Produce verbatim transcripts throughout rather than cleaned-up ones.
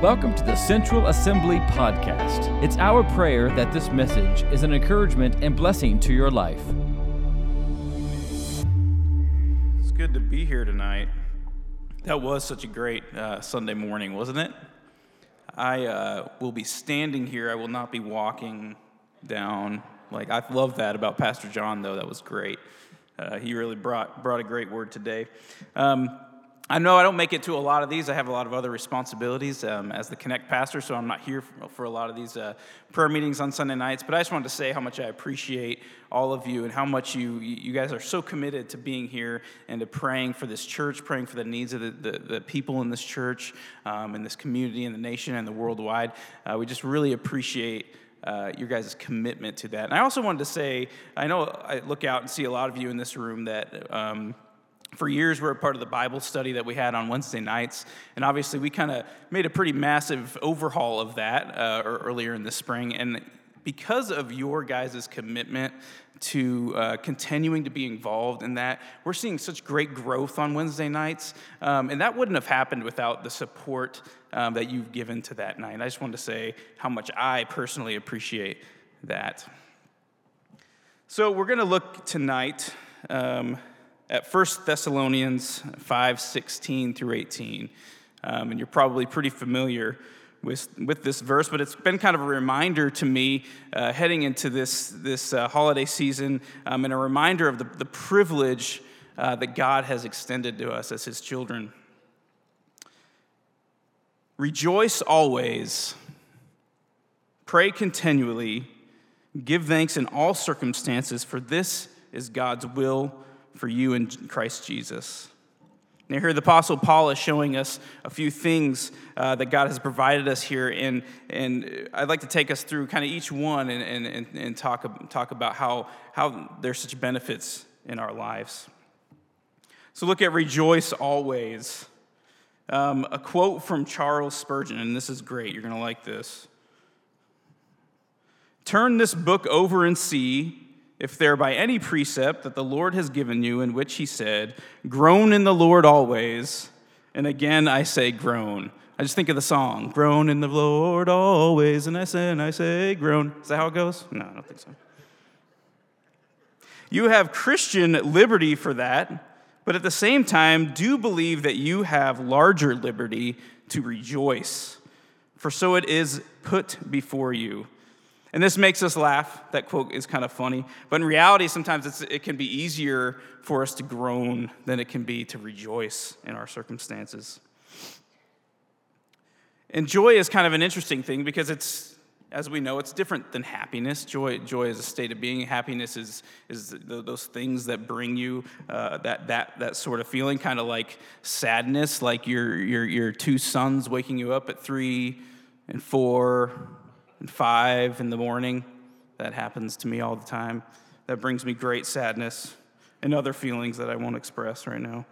Welcome to the Central Assembly Podcast. It's our prayer that this message is an encouragement and blessing to your life. It's good to be here tonight. That was such a great uh, Sunday morning, wasn't it? I uh, will be standing here. I will not be walking down. Like, I love that about Pastor John, though. That was great. Uh, he really brought brought a great word today. Um, I know I don't make it to a lot of these. I have a lot of other responsibilities um, as the Connect pastor, so I'm not here for, for a lot of these uh, prayer meetings on Sunday nights. But I just wanted to say how much I appreciate all of you and how much you you guys are so committed to being here and to praying for this church, praying for the needs of the, the, the people in this church, um, in this community, in the nation, and the worldwide. Uh, we just really appreciate Uh, your guys' commitment to that. And I also wanted to say, I know I look out and see a lot of you in this room that um, for years were a part of the Bible study that we had on Wednesday nights. And obviously we kind of made a pretty massive overhaul of that uh, earlier in the spring. And because of your guys' commitment to uh, continuing to be involved in that, we're seeing such great growth on Wednesday nights. Um, and that wouldn't have happened without the support um, that you've given to that night. And I just wanted to say how much I personally appreciate that. So we're going to look tonight um, at First Thessalonians five sixteen through eighteen. Um, and you're probably pretty familiar with with this verse, but it's been kind of a reminder to me uh, heading into this this uh, holiday season, um, and a reminder of the, the privilege uh, that God has extended to us as His children. Rejoice always, pray continually, give thanks in all circumstances, for this is God's will for you in Christ Jesus. Now here the Apostle Paul is showing us a few things uh, that God has provided us here, and and I'd like to take us through kind of each one and and, and, and talk, talk about how, how there's such benefits in our lives. So look at rejoice always. Um, a quote from Charles Spurgeon, and this is great. You're going to like this. Turn this book over and see if there by any precept that the Lord has given you, in which he said, groan in the Lord always, and again I say groan. I just think of the song, groan in the Lord always, and I say, and I say groan. Is that how it goes? No, I don't think so. You have Christian liberty for that, but at the same time, do believe that you have larger liberty to rejoice, for so it is put before you. And this makes us laugh. That quote is kind of funny. But in reality, sometimes it's, it can be easier for us to groan than it can be to rejoice in our circumstances. And joy is kind of an interesting thing because it's, as we know, it's different than happiness. Joy, joy is a state of being. Happiness is is those things that bring you uh, that that that sort of feeling, kind of like sadness, like your your your two sons waking you up at three and four. And five in the morning. That happens to me all the time. That brings me great sadness and other feelings that I won't express right now.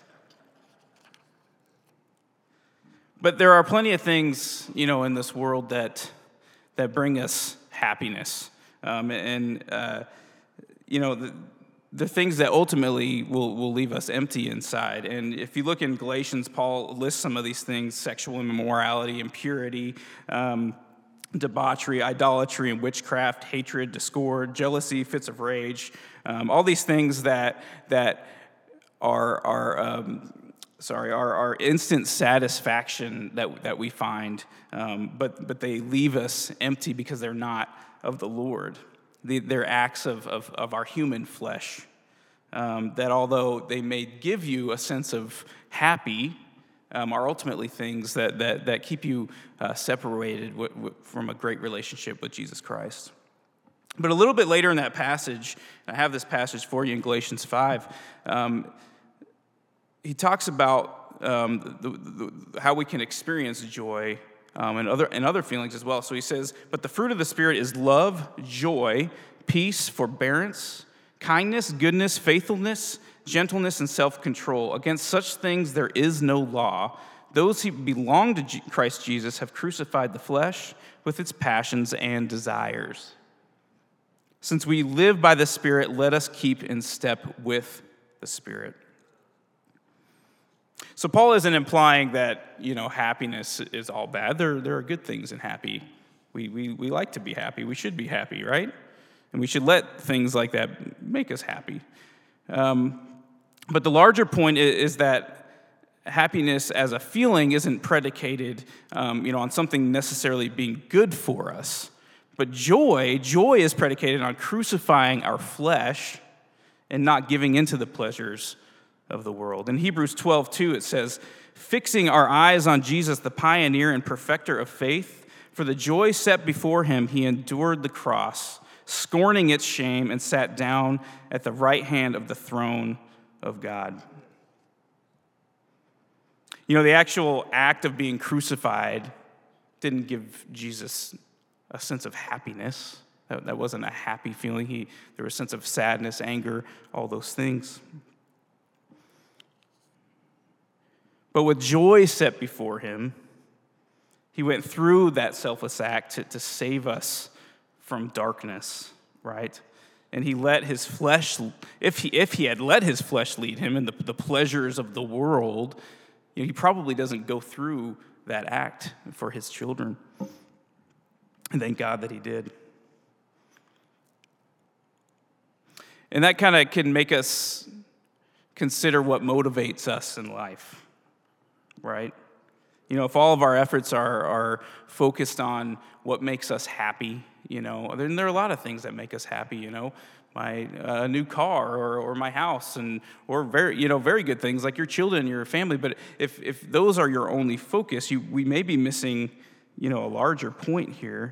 But there are plenty of things, you know, in this world that that bring us happiness, um, and uh, you know, the, the things that ultimately will will leave us empty inside. And if you look in Galatians, Paul lists some of these things: sexual immorality, impurity. Um, debauchery, idolatry, and witchcraft, hatred, discord, jealousy, fits of rage, um, all these things that that are are um, sorry are, are instant satisfaction that that we find, um, but but they leave us empty because they're not of the Lord. They, they're acts of, of of our human flesh. Um, that although they may give you a sense of happy, Um, are ultimately things that that that keep you uh, separated w- w- from a great relationship with Jesus Christ. But a little bit later in that passage, I have this passage for you in Galatians five. Um, he talks about um, the, the, how we can experience joy um, and other and other feelings as well. So he says, "But the fruit of the Spirit is love, joy, peace, forbearance, kindness, goodness, faithfulness, gentleness, and self-control. Against such things there is no law. Those who belong to Christ Jesus have crucified the flesh with its passions and desires. Since we live by the Spirit, let us keep in step with the Spirit." So Paul isn't implying that, you know, happiness is all bad. There, there are good things in happy. We, we, we like to be happy. We should be happy, right? And we should let things like that make us happy. Um, but the larger point is, is that happiness as a feeling isn't predicated, um, you know, on something necessarily being good for us. But joy, joy is predicated on crucifying our flesh and not giving into the pleasures of the world. In Hebrews twelve two, it says, fixing our eyes on Jesus, the pioneer and perfecter of faith, for the joy set before him, he endured the cross, scorning its shame, and sat down at the right hand of the throne of God. You know, the actual act of being crucified didn't give Jesus a sense of happiness. That, that wasn't a happy feeling. He, there was a sense of sadness, anger, all those things. But with joy set before him, he went through that selfless act to, to save us from darkness, right? And he let his flesh, if he, if he had let his flesh lead him in the, the pleasures of the world, you know, he probably doesn't go through that act for his children. And thank God that he did. And that kind of can make us consider what motivates us in life, right? You know, if all of our efforts are, are focused on what makes us happy, you know, then there are a lot of things that make us happy, you know, my uh, new car or, or my house, and or very, you know, very good things like your children, your family. But if if those are your only focus, you we may be missing, you know, a larger point here.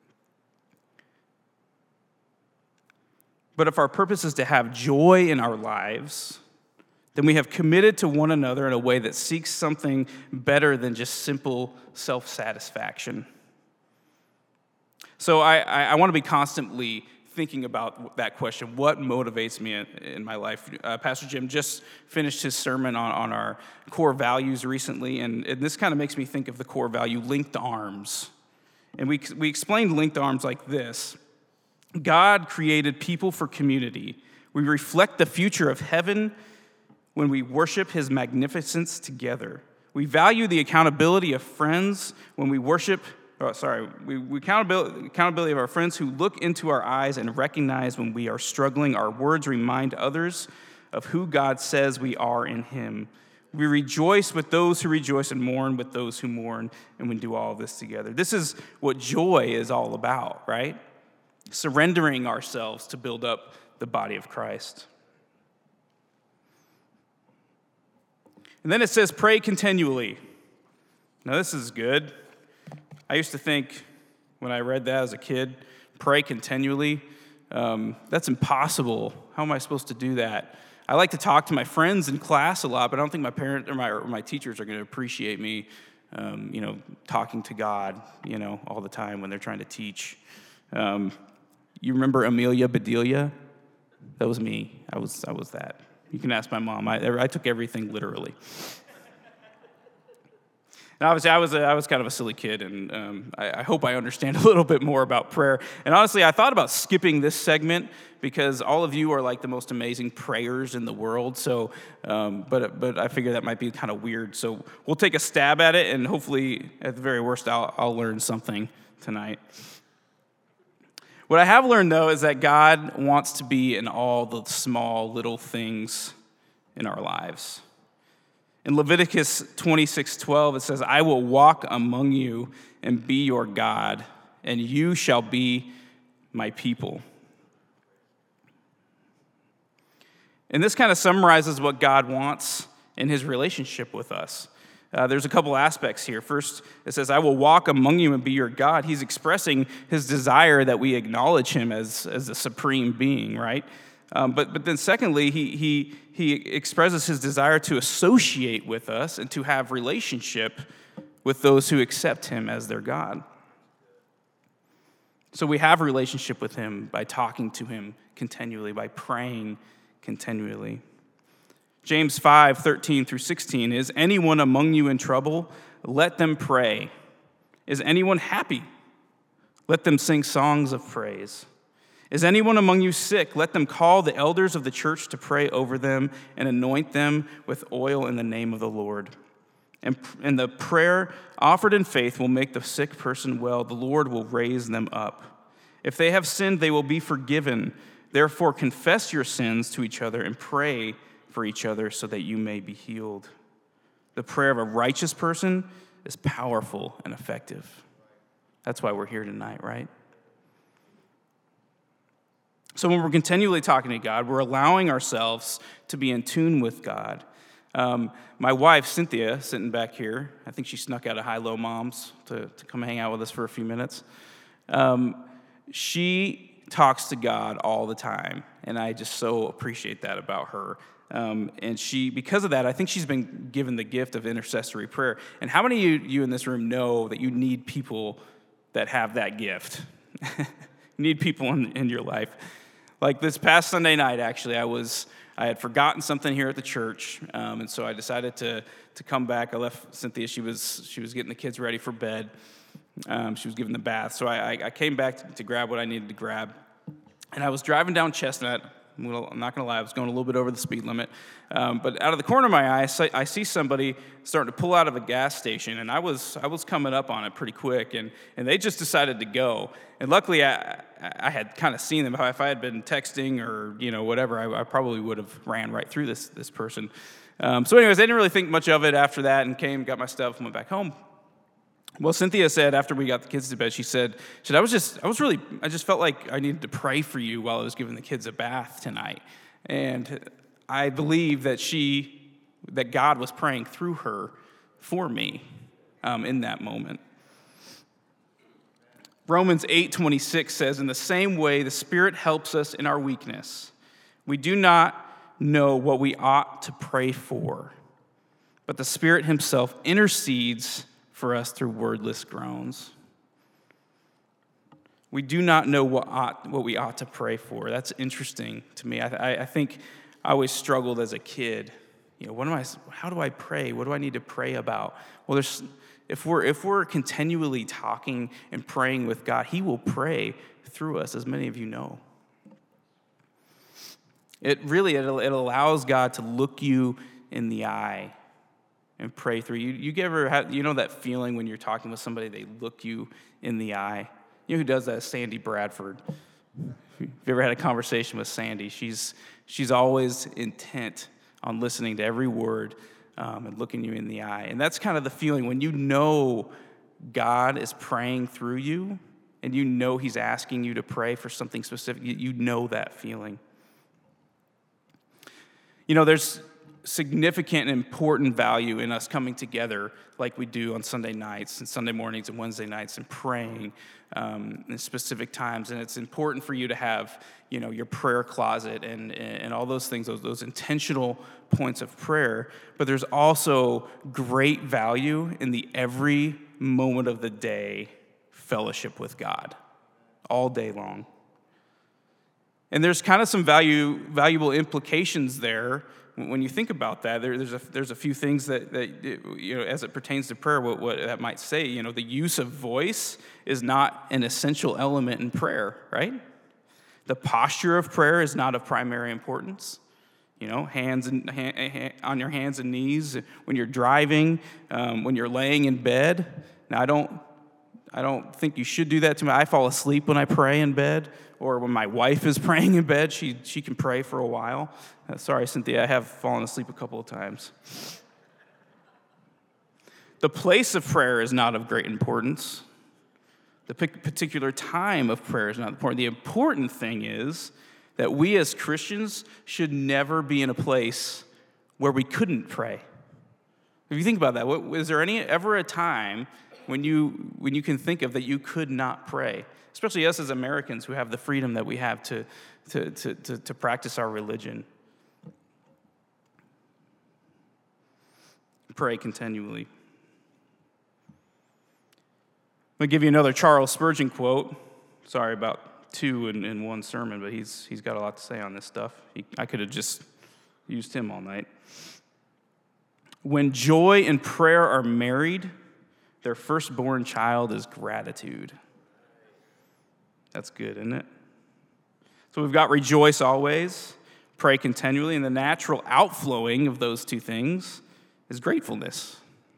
But if our purpose is to have joy in our lives, then we have committed to one another in a way that seeks something better than just simple self-satisfaction. So I, I, I want to be constantly thinking about that question: what motivates me in, in my life? Uh, Pastor Jim just finished his sermon on, on our core values recently, and, and this kind of makes me think of the core value, linked arms. And we, we explained linked arms like this. God created people for community. We reflect the future of heaven when we worship his magnificence together. We value the accountability of friends when we worship, oh, sorry, we, we accountability, accountability of our friends who look into our eyes and recognize when we are struggling. Our words remind others of who God says we are in him. We rejoice with those who rejoice and mourn with those who mourn, and we do all of this together. This is what joy is all about, right? Surrendering ourselves to build up the body of Christ. And then it says, pray continually. Now, this is good. I used to think when I read that as a kid, pray continually. Um, that's impossible. How am I supposed to do that? I like to talk to my friends in class a lot, but I don't think my parents or my, or my teachers are going to appreciate me, um, you know, talking to God, you know, all the time when they're trying to teach. Um, you remember Amelia Bedelia? That was me. I was I was that. You can ask my mom. I, I took everything literally. And obviously, I was a, I was kind of a silly kid, and um, I, I hope I understand a little bit more about prayer. And honestly, I thought about skipping this segment because all of you are like the most amazing prayers in the world. So, um, but but I figure that might be kind of weird. So we'll take a stab at it, and hopefully, at the very worst, I'll I'll learn something tonight. What I have learned, though, is that God wants to be in all the small little things in our lives. In Leviticus twenty-six twelve, it says, I will walk among you and be your God, and you shall be my people. And this kind of summarizes what God wants in his relationship with us. Uh, there's a couple aspects here. First, it says, I will walk among you and be your God. He's expressing his desire that we acknowledge him as, as a supreme being, right? Um, but but then secondly, he, he, he expresses his desire to associate with us and to have relationship with those who accept him as their God. So we have a relationship with him by talking to him continually, by praying continually. James five, thirteen through sixteen is, anyone among you in trouble, let them pray. Is anyone happy? Let them sing songs of praise. Is anyone among you sick? Let them call the elders of the church to pray over them and anoint them with oil in the name of the Lord. And, and the prayer offered in faith will make the sick person well. The Lord will raise them up. If they have sinned, they will be forgiven. Therefore, confess your sins to each other and pray for each other so that you may be healed. The prayer of a righteous person is powerful and effective. That's why we're here tonight, right? So when we're continually talking to God, we're allowing ourselves to be in tune with God. Um, my wife, Cynthia, sitting back here, I think she snuck out of High-Low Moms to, to come hang out with us for a few minutes. Um, she talks to God all the time, and I just so appreciate that about her. Um, and she, because of that, I think she's been given the gift of intercessory prayer. And how many of you, you in this room know that you need people that have that gift? You need people in, in your life. Like this past Sunday night, actually, I was I had forgotten something here at the church, um, and so I decided to to come back. I left Cynthia; she was she was getting the kids ready for bed. Um, she was giving the bath, so I, I came back to, to grab what I needed to grab. And I was driving down Chestnut. I'm, gonna, I'm not going to lie, I was going a little bit over the speed limit. Um, but out of the corner of my eye, I see, I see somebody starting to pull out of a gas station, and I was I was coming up on it pretty quick, and, and they just decided to go. And luckily, I, I had kind of seen them. If I had been texting or you know whatever, I, I probably would have ran right through this this person. Um, so anyways, I didn't really think much of it after that, and came, got my stuff, and went back home. Well, Cynthia said after we got the kids to bed, she said, she said, I was just, I was really, I just felt like I needed to pray for you while I was giving the kids a bath tonight. And I believe that she, that God was praying through her for me um, in that moment. Romans eight twenty-six says, in the same way, the Spirit helps us in our weakness. We do not know what we ought to pray for, but the Spirit himself intercedes for us through wordless groans. We do not know what ought, what we ought to pray for. That's interesting to me. I, I, I think I always struggled as a kid. You know, what am I? How do I pray? What do I need to pray about? Well, there's if we're if we're continually talking and praying with God, He will pray through us, as many of you know. It really it, it allows God to look you in the eye and pray through you. You ever have, you know that feeling when you're talking with somebody, they look you in the eye? You know who does that? Sandy Bradford. If you ever had a conversation with Sandy, she's she's always intent on listening to every word um, and looking you in the eye. And that's kind of the feeling when you know God is praying through you and you know He's asking you to pray for something specific. You, you know that feeling. You know, there's significant and important value in us coming together like we do on Sunday nights and Sunday mornings and Wednesday nights and praying um, in specific times. And it's important for you to have, you know, your prayer closet and, and all those things, those, those intentional points of prayer. But there's also great value in the every moment of the day fellowship with God all day long. And there's kind of some value, valuable implications there. When you think about that, there, there's a there's a few things that, that you know, as it pertains to prayer, what, what that might say. You know, the use of voice is not an essential element in prayer, right? The posture of prayer is not of primary importance. You know, hands and hand, on your hands and knees when you're driving, um, when you're laying in bed. Now, I don't I don't think you should do that to me. I fall asleep when I pray in bed, or when my wife is praying in bed, she she can pray for a while. Uh, sorry, Cynthia, I have fallen asleep a couple of times. The place of prayer is not of great importance. The particular time of prayer is not important. The important thing is that we as Christians should never be in a place where we couldn't pray. If you think about that, what, is there any ever a time when you when you can think of that you could not pray? Especially us as Americans who have the freedom that we have to, to, to, to, to practice our religion. Pray continually. I'm going to give you another Charles Spurgeon quote. Sorry about two in, in one sermon, but he's he's got a lot to say on this stuff. He, I could have just used him all night. When joy and prayer are married, their firstborn child is gratitude. That's good, isn't it? So we've got rejoice always, pray continually, and the natural outflowing of those two things is gratefulness.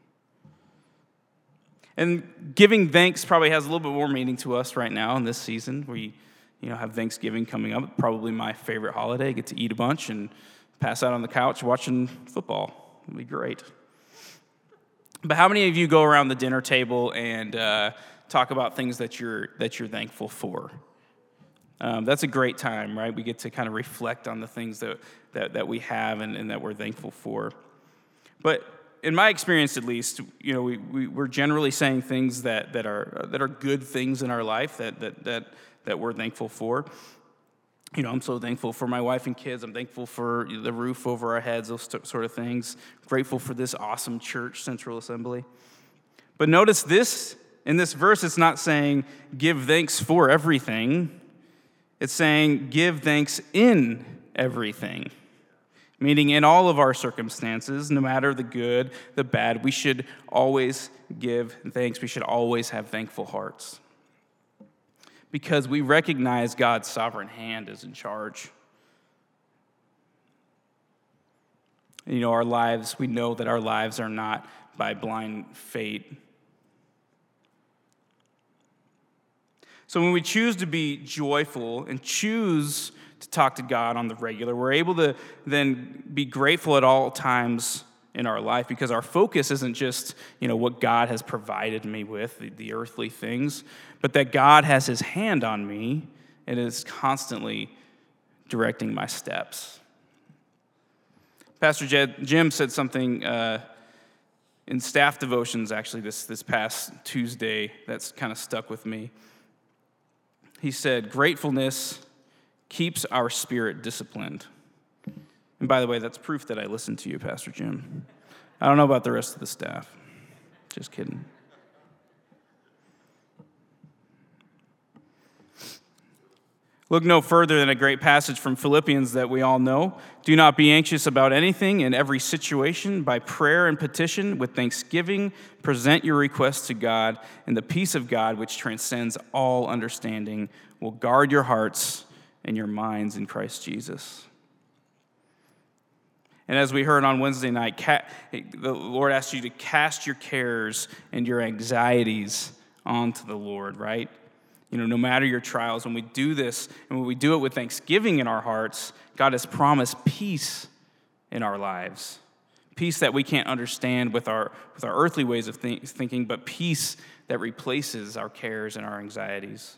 And giving thanks probably has a little bit more meaning to us right now in this season. We, you know, have Thanksgiving coming up, probably my favorite holiday. Get to eat a bunch and pass out on the couch watching football. It'll be great. But how many of you go around the dinner table and uh, talk about things that you're that you're thankful for? Um, that's a great time, right? We get to kind of reflect on the things that that, that we have and, and that we're thankful for. But in my experience, at least, you know, we, we we're generally saying things that that are that are good things in our life that that that that we're thankful for. You know, I'm so thankful for my wife and kids. I'm thankful for the roof over our heads, those sort of things. Grateful for this awesome church, Central Assembly. But notice this, in this verse, it's not saying give thanks for everything. It's saying give thanks in everything. Meaning in all of our circumstances, no matter the good, the bad, we should always give thanks. We should always have thankful hearts. Because we recognize God's sovereign hand is in charge. And, you know, our lives, we know that our lives are not by blind fate. So when we choose to be joyful and choose to talk to God on the regular, we're able to then be grateful at all times in our life, because our focus isn't just, you know, what God has provided me with, the, the earthly things, but that God has his hand on me and is constantly directing my steps. Pastor Jed, Jim said something uh, in staff devotions, actually, this, this past Tuesday that's kind of stuck with me. He said, gratefulness keeps our spirit disciplined. And by the way, that's proof that I listened to you, Pastor Jim. I don't know about the rest of the staff. Just kidding. Look no further than a great passage from Philippians that we all know. Do not be anxious about anything. In every situation, by prayer and petition, with thanksgiving, present your requests to God, and the peace of God, which transcends all understanding, will guard your hearts and your minds in Christ Jesus. And as we heard on Wednesday night, the Lord asks you to cast your cares and your anxieties onto the Lord, right? You know, no matter your trials, when we do this, and when we do it with thanksgiving in our hearts, God has promised peace in our lives. Peace that we can't understand with our, with our earthly ways of think, thinking, but peace that replaces our cares and our anxieties.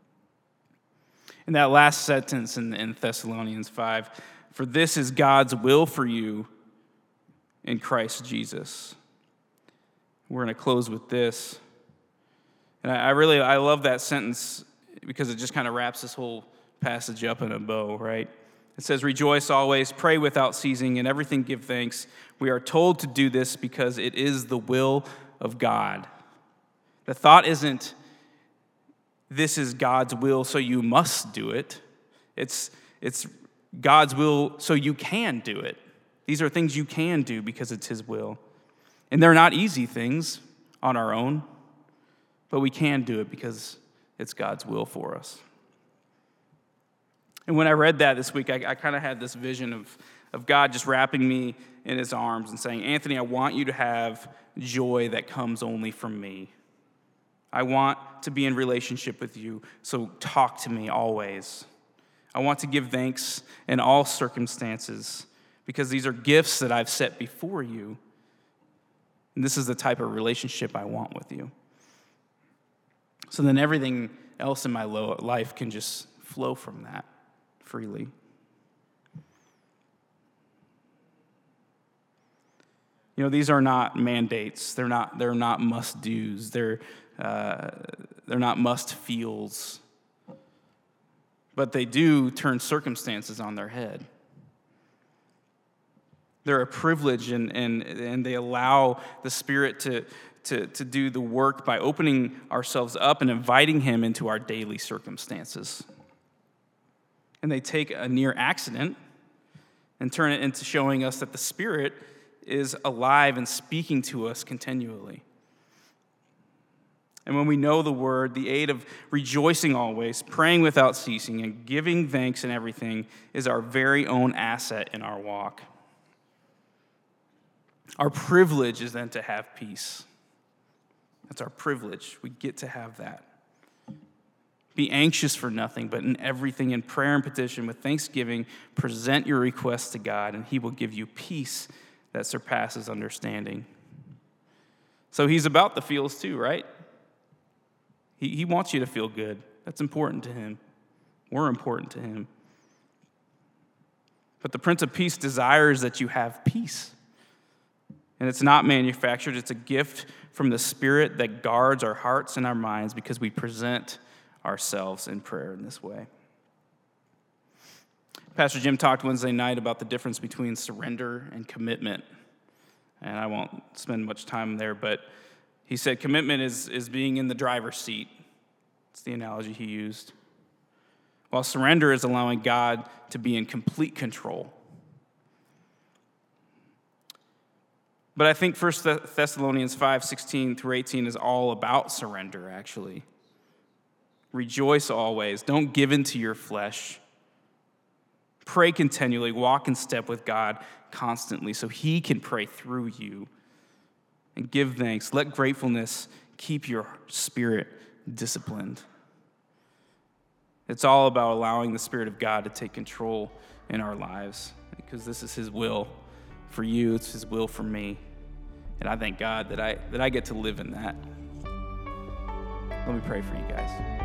In that last sentence in, in Thessalonians five, for this is God's will for you in Christ Jesus. We're going to close with this. And I really, I love that sentence because it just kind of wraps this whole passage up in a bow, right? It says, rejoice always, pray without ceasing, and everything give thanks. We are told to do this because it is the will of God. The thought isn't, this is God's will, so you must do it. It's, it's God's will, so you can do it. These are things you can do because it's his will. And they're not easy things on our own, but we can do it because it's God's will for us. And when I read that this week, I, I kind of had this vision of, of God just wrapping me in his arms and saying, Anthony, I want you to have joy that comes only from me. I want to be in relationship with you, so talk to me always. I want to give thanks in all circumstances because these are gifts that I've set before you. And this is the type of relationship I want with you. So then everything else in my life can just flow from that freely. You know, these are not mandates. They're not, they're not must-dos. They're, uh, they're not must-feels. But they do turn circumstances on their head. They're a privilege, and, and, and they allow the Spirit to, to, to do the work by opening ourselves up and inviting him into our daily circumstances. And they take a near accident and turn it into showing us that the Spirit is alive and speaking to us continually. And when we know the word, the aid of rejoicing always, praying without ceasing, and giving thanks in everything is our very own asset in our walk. Our privilege is then to have peace. That's our privilege. We get to have that. Be anxious for nothing, but in everything, in prayer and petition, with thanksgiving, present your requests to God, and he will give you peace that surpasses understanding. So he's about the feels too, right? He, he wants you to feel good. That's important to him. We're important to him. But the Prince of Peace desires that you have peace. And it's not manufactured. It's a gift from the Spirit that guards our hearts and our minds because we present ourselves in prayer in this way. Pastor Jim talked Wednesday night about the difference between surrender and commitment. And I won't spend much time there, but he said commitment is, is being in the driver's seat. It's the analogy he used. While surrender is allowing God to be in complete control. But I think First Thessalonians five, sixteen through eighteen is all about surrender, actually. Rejoice always. Don't give in to your flesh. Pray continually. Walk in step with God constantly so he can pray through you. And give thanks. Let gratefulness keep your spirit disciplined. It's all about allowing the Spirit of God to take control in our lives because this is his will for you. It's his will for me. And I thank God that I that I get to live in that. Let me pray for you guys.